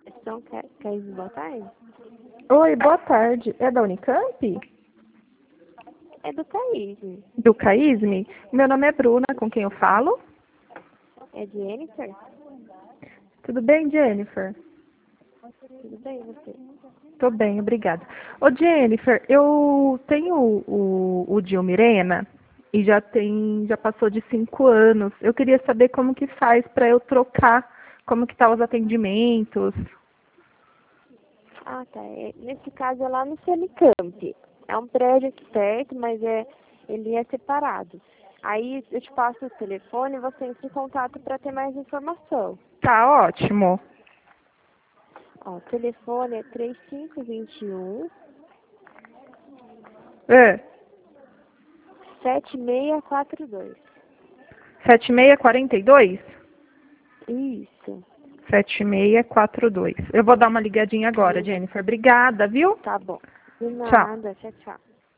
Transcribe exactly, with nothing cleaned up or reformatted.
São Ca- Caís, boa tarde. Oi, boa tarde. É da Unicamp? É do Caís. Do CAISM? Meu nome é Bruna, com quem eu falo? É de Jennifer? Tudo bem, Jennifer? Tudo bem, você? Tô bem, obrigada. Ô, Jennifer, eu tenho o, o Dio Mirena e já tem, já passou de cinco anos. Eu queria saber como que faz para eu trocar, como que tá os atendimentos. Ah, tá. É, nesse caso é lá no Cenicamp. É um prédio aqui perto, mas é, ele é separado. Aí eu te passo o telefone e você entra em contato para ter mais informação. Tá ótimo. Ó, o telefone é três cinco dois um, É, sete seis quatro dois. sete seis quatro dois? Isso. sete seis quatro dois. Eu vou dar uma ligadinha agora, Aí, Jennifer. Obrigada, viu? tá bom. De Tchau. nada. Tchau, tchau.